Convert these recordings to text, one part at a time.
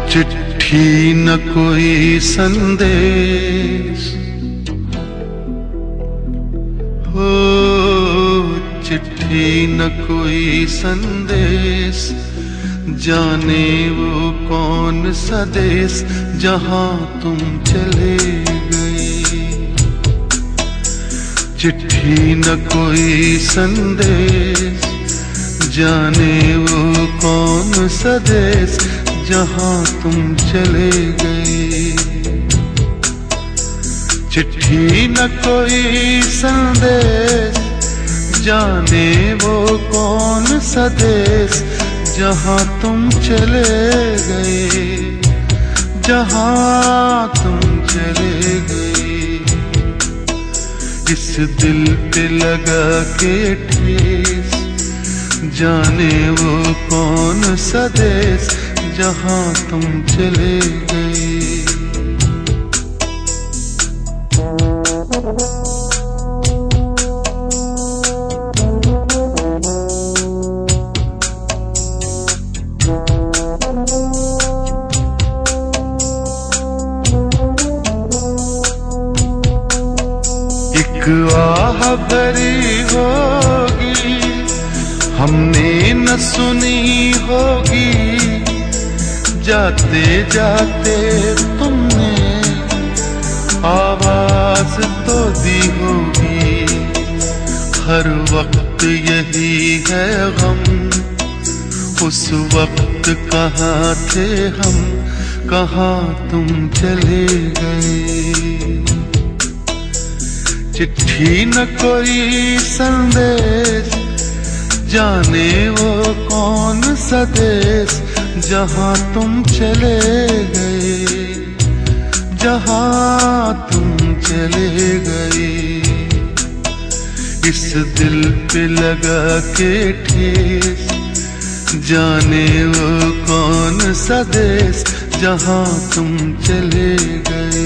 चिट्ठी न कोई संदेश हो, चिट्ठी न कोई संदेश, जाने वो कौन सा देश जहां तुम चले गए। चिट्ठी न कोई संदेश, जाने वो कौन सा देश जहां तुम चले गए। चिट्ठी न कोई संदेश, जाने वो कौन सा देश जहां तुम चले गए, जहां तुम चले गए। इस दिल पे लगा के ठेस, जाने वो कौन सा देश जहां तुम चले गए। एक आह भरी होगी, हमने न सुनी होगी, जाते जाते तुमने आवाज तो दी होगी। हर वक्त यही है गम, उस वक्त कहाँ थे हम, कहाँ तुम चले गए। चिट्ठी न कोई संदेश, जाने वो कौन सा देश जहां तुम चले गए, जहां तुम चले गए। इस दिल पे लगा के ठेस, जाने वो कौन सा देश जहां तुम चले गए।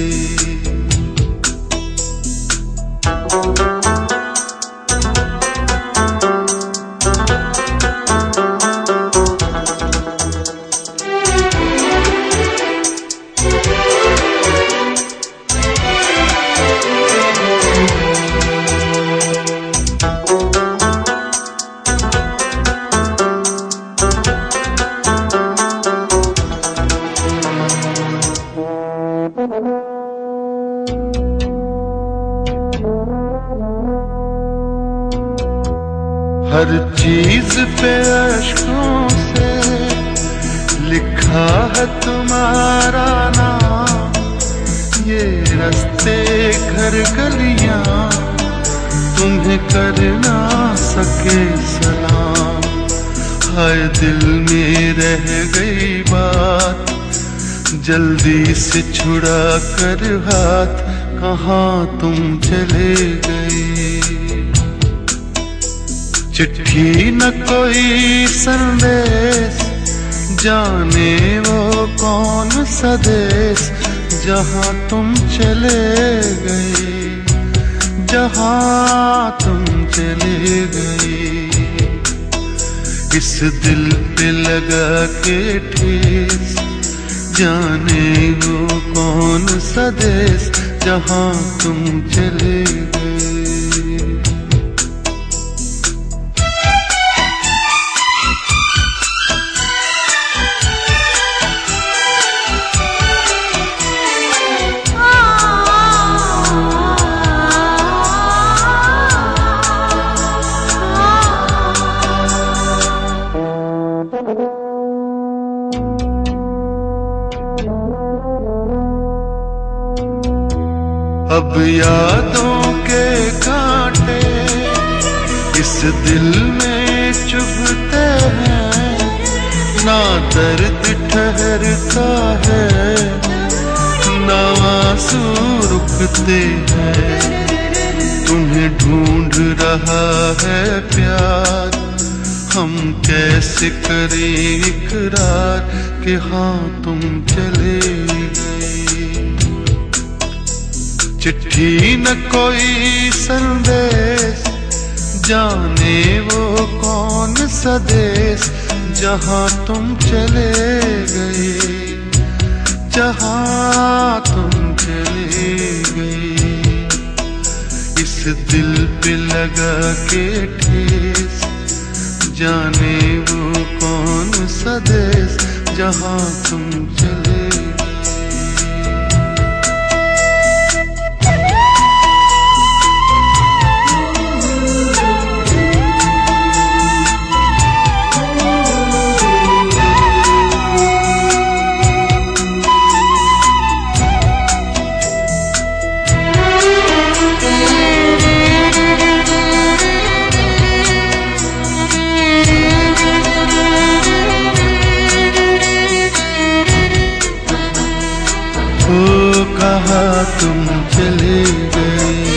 हर चीज पे अश्कों से लिखा है तुम्हारा नाम, ये रास्ते घर गलियां तुम्हें कर ना सके सलाम। हाय दिल में रह गई बात, जल्दी से छुड़ा कर हाथ, कहाँ तुम चले गए। चिट्ठी न कोई संदेश, जाने वो कौन सा देश जहां तुम चले गए, जहां तुम चले गए। इस दिल पे लगा के ठेस, जाने वो कौन सा देश जहां तुम चले गए। अब यादों के कांटे इस दिल में चुभते हैं, ना दर्द ठहरता है, ना आंसू रुकते हैं। तुम्हें ढूंढ रहा है प्यार, हम कैसे करें इकरार कि हाँ तुम चले गए। चिट्ठी न कोई संदेश, जाने वो कौन सा देश जहां तुम चले गए, जहां तुम चले गए। इस दिल पे लगा के ठेस, जाने वो कौन सा देश जहां तुम चले गए। ओ कहाँ तुम चले गए,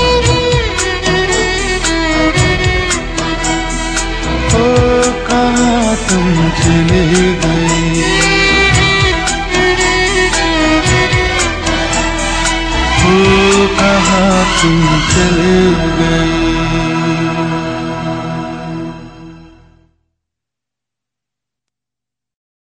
ओ कहाँ तुम चले गए, ओ कहाँ तुम चले गए।